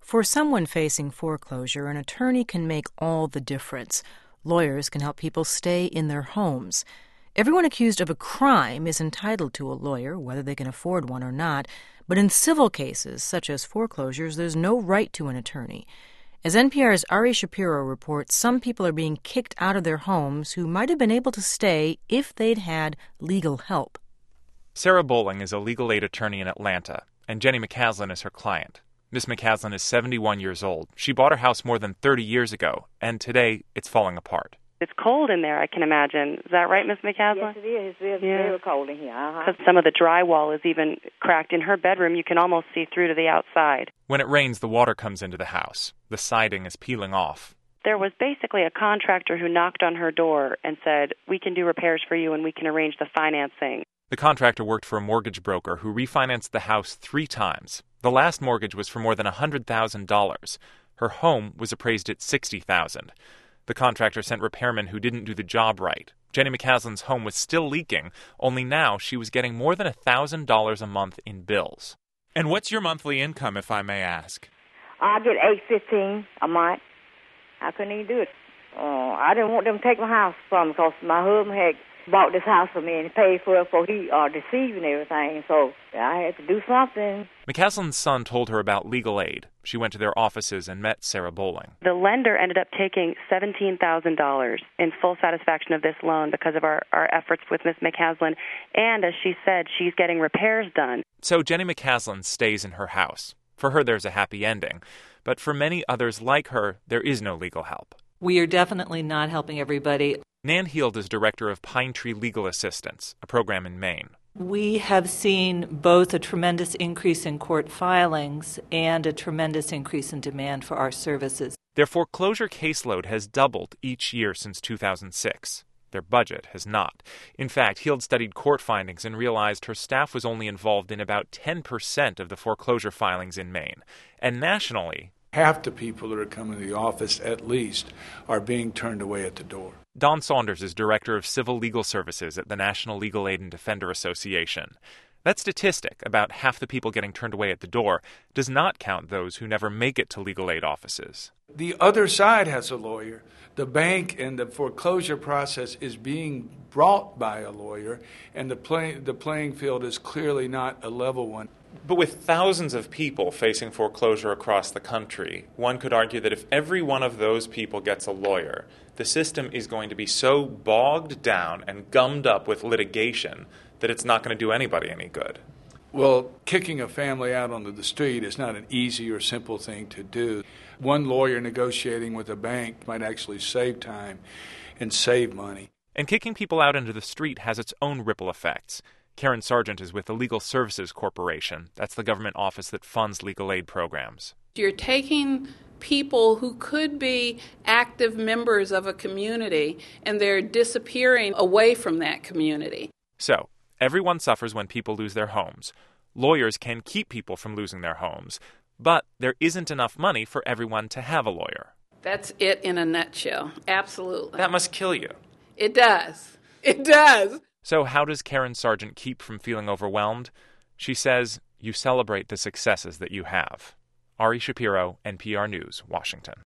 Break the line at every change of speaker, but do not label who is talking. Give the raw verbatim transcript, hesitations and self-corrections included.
For someone facing foreclosure, an attorney can make all the difference. Lawyers can help people stay in their homes. Everyone accused of a crime is entitled to a lawyer, whether they can afford one or not. But in civil cases, such as foreclosures, there's no right to an attorney. As N P R's Ari Shapiro reports, some people are being kicked out of their homes who might have been able to stay if they'd had legal help.
Sarah Bowling is a legal aid attorney in Atlanta, and Jenny McCaslin is her client. Miss McCaslin is seventy-one years old. She bought her house more than thirty years ago, and today it's falling apart.
It's cold in there, I can imagine. Is that right, Miss McCaslin?
Yes, it is. It's
yeah.
very cold in here. Uh-huh.
Because some of the drywall is even cracked. In her bedroom, you can almost see through to the outside.
When it rains, the water comes into the house. The siding is peeling off.
There was basically a contractor who knocked on her door and said, "We can do repairs for you and we can arrange the financing."
The contractor worked for a mortgage broker who refinanced the house three times. The last mortgage was for more than one hundred thousand dollars. Her home was appraised at sixty thousand dollars. The contractor sent repairmen who didn't do the job right. Jenny McCaslin's home was still leaking, only now she was getting more than one thousand dollars a month in bills. And what's your monthly income, if I may ask?
I get eight fifteen a month. I couldn't even do it. Uh, I didn't want them to take my house from me because my husband had bought this house for me and paid for it for he uh, deceived and everything. So I had to do something.
McCaslin's son told her about legal aid. She went to their offices and met Sarah Bowling.
The lender ended up taking seventeen thousand dollars in full satisfaction of this loan because of our, our efforts with Miss McCaslin. And as she said, she's getting repairs done.
So Jenny McCaslin stays in her house. For her, there's a happy ending. But for many others like her, there is no legal help.
We are definitely not helping everybody.
Nan Heald is director of Pine Tree Legal Assistance, a program in Maine.
We have seen both a tremendous increase in court filings and a tremendous increase in demand for our services.
Their foreclosure caseload has doubled each year since two thousand six. Their budget has not. In fact, Heald studied court findings and realized her staff was only involved in about ten percent of the foreclosure filings in Maine. And nationally,
half the people that are coming to the office, at least, are being turned away at the door.
Don Saunders is Director of Civil Legal Services at the National Legal Aid and Defender Association. That statistic, about half the people getting turned away at the door, does not count those who never make it to legal aid offices.
The other side has a lawyer. The bank and the foreclosure process is being brought by a lawyer, and the, play, the playing field is clearly not a level one.
But with thousands of people facing foreclosure across the country, one could argue that if every one of those people gets a lawyer, the system is going to be so bogged down and gummed up with litigation that it's not going to do anybody any good.
Well, kicking a family out onto the street is not an easy or simple thing to do. One lawyer negotiating with a bank might actually save time and save money.
And kicking people out into the street has its own ripple effects. Karen Sargent is with the Legal Services Corporation. That's the government office that funds legal aid programs.
You're taking people who could be active members of a community, and they're disappearing away from that community.
So, everyone suffers when people lose their homes. Lawyers can keep people from losing their homes, but there isn't enough money for everyone to have a lawyer.
That's it in a nutshell. Absolutely.
That must kill you.
It does. It does.
So how does Karen Sargent keep from feeling overwhelmed? She says, you celebrate the successes that you have. Ari Shapiro, N P R News, Washington.